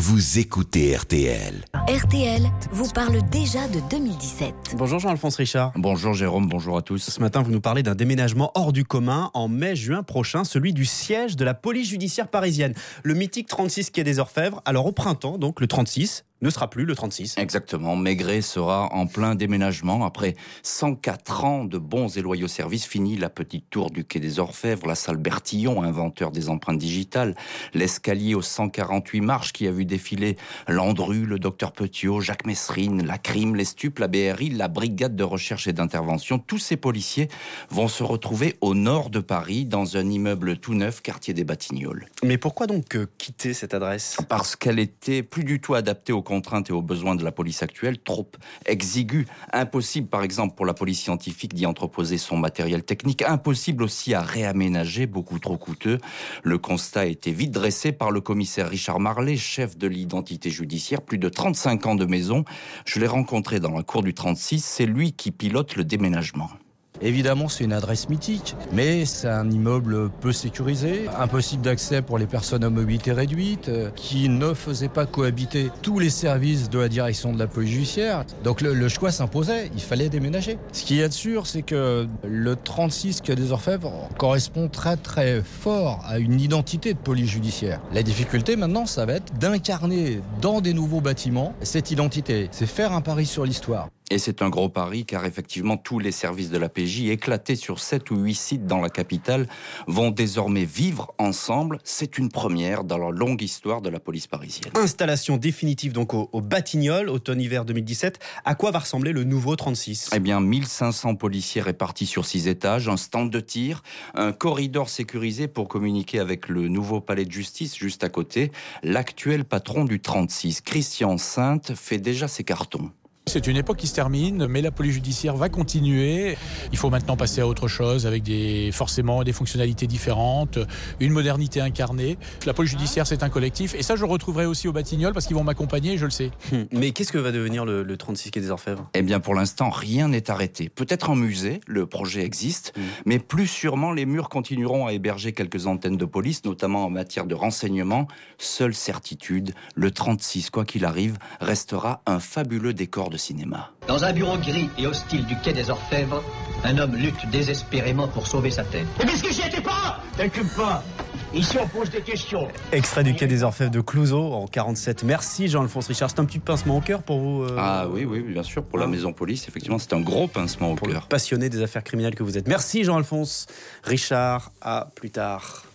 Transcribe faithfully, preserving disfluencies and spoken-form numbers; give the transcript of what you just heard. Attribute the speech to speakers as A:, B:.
A: vous écoutez R T L.
B: R T L vous parle déjà de deux mille dix-sept.
C: Bonjour Jean-Alphonse Richard.
D: Bonjour Jérôme, bonjour à tous.
C: Ce matin, vous nous parlez d'un déménagement hors du commun en mai-juin prochain, celui du siège de la police judiciaire parisienne. Le mythique trente-six quai des Orfèvres. Alors au printemps, donc le trente-six ne sera plus le trente-six.
D: Exactement, Maigret sera en plein déménagement. Après cent quatre ans de bons et loyaux services, fini la petite tour du quai des Orfèvres, la salle Bertillon, inventeur des empreintes digitales, l'escalier aux cent quarante-huit marches qui a vu défiler Landru, le docteur Petiot, Jacques Messrine, la crime, les stupes, la B R I, la brigade de recherche et d'intervention. Tous ces policiers vont se retrouver au nord de Paris, dans un immeuble tout neuf, quartier des Batignolles.
C: Mais pourquoi donc euh, quitter cette adresse ?
D: Parce qu'elle était plus du tout adaptée aux contraintes et aux besoins de la police actuelle, trop exiguë. Impossible, par exemple, pour la police scientifique d'y entreposer son matériel technique. Impossible aussi à réaménager, beaucoup trop coûteux. Le constat a été vite dressé par le commissaire Richard Marlet, chef de l'identité judiciaire. Plus de trente-cinq ans de maison. Je l'ai rencontré dans la cour du trente-six. C'est lui qui pilote le déménagement.
E: Évidemment, c'est une adresse mythique, mais c'est un immeuble peu sécurisé, impossible d'accès pour les personnes à mobilité réduite, qui ne faisait pas cohabiter tous les services de la direction de la police judiciaire. Donc le, le choix s'imposait, il fallait déménager. Ce qui est sûr, c'est que le trente-six quai des Orfèvres correspond très très fort à une identité de police judiciaire. La difficulté maintenant, ça va être d'incarner dans des nouveaux bâtiments cette identité. C'est faire un pari sur l'histoire.
D: Et c'est un gros pari, car effectivement, tous les services de la P J, éclatés sur sept ou huit sites dans la capitale, vont désormais vivre ensemble. C'est une première dans la longue histoire de la police parisienne.
C: Installation définitive donc au, au Batignolles, automne-hiver deux mille dix-sept. À quoi va ressembler le nouveau trente-six ?
D: Eh bien, mille cinq cents policiers répartis sur six étages, un stand de tir, un corridor sécurisé pour communiquer avec le nouveau palais de justice juste à côté. L'actuel patron du trente-six, Christian Sainte, fait déjà ses cartons.
F: C'est une époque qui se termine, mais la police judiciaire va continuer. Il faut maintenant passer à autre chose avec des, forcément des fonctionnalités différentes, une modernité incarnée. La police judiciaire, c'est un collectif. Et ça, je le retrouverai aussi au Batignolles parce qu'ils vont m'accompagner, je le sais.
C: Mais qu'est-ce que va devenir le, le trente-six quai des Orfèvres ?
D: Eh bien, pour l'instant, rien n'est arrêté. Peut-être en musée, le projet existe, mmh. mais plus sûrement, les murs continueront à héberger quelques antennes de police, notamment en matière de renseignement. Seule certitude, le trente-six, quoi qu'il arrive, restera un fabuleux décor de cinéma.
G: Dans un bureau gris et hostile du quai des Orfèvres, un homme lutte désespérément pour sauver sa tête.
H: Mais qu'est-ce que j'y étais pas ? T'inquiète pas. Ici, on pose des questions.
C: Extrait du quai des Orfèvres de Clouzot en quarante-sept. Merci Jean-Alphonse Richard. C'est un petit pincement au cœur pour vous euh...
D: Ah oui, oui, bien sûr. Pour la maison police, effectivement, c'est un gros pincement au
C: pour
D: cœur.
C: Le passionné des affaires criminelles que vous êtes. Merci Jean-Alphonse Richard. À plus tard.